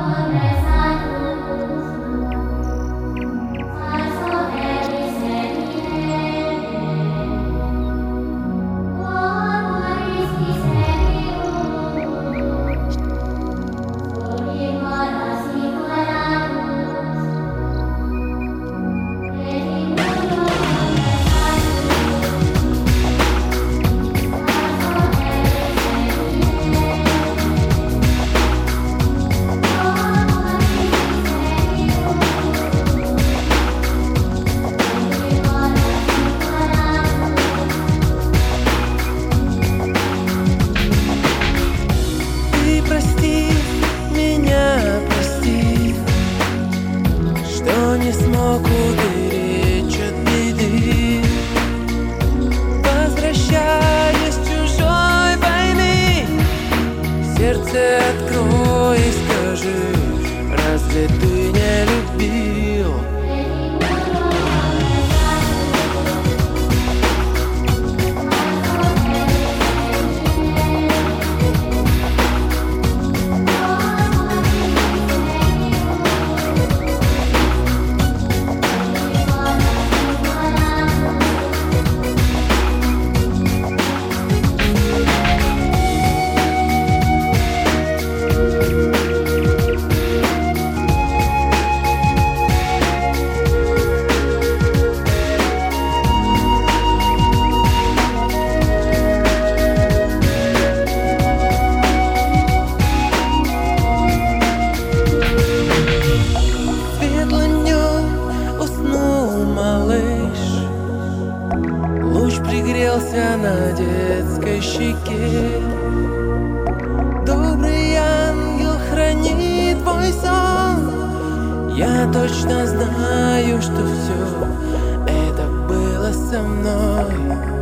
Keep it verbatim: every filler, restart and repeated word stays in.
Не смог уберечь от беды, возвращаясь с чужой войны. Сердце открой и скажи, разве ты не любил? Луч пригрелся на детской щеке. Добрый ангел, храни твой сон. Я точно знаю, что все это было со мной.